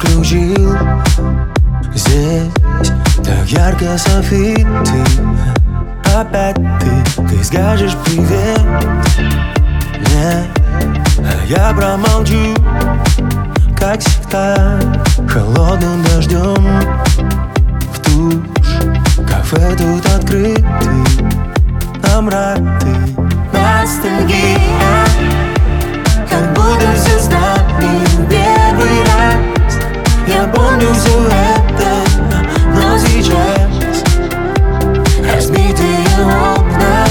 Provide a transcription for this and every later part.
включил. Здесь так ярко софиты. Опять ты скажешь привет мне, а я промолчу, как всегда, холодным дождем. В душ кафе тут открыты, нам рады. Ностальгия, как будто все с нами в первый раз. Я помню все это, но сейчас разбитые окна.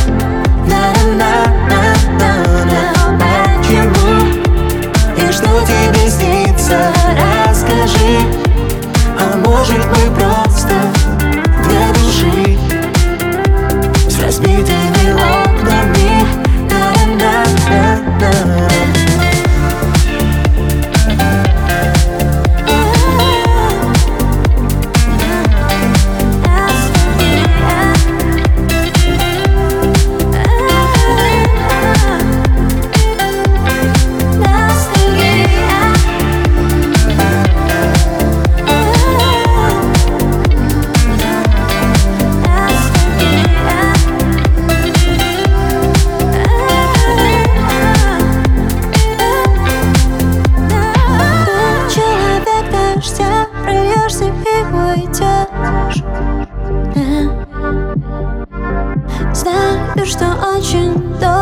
Почему и что тебе снится, расскажи. А может мы просто две души с разбитыми окнами. Знаю, что очень долго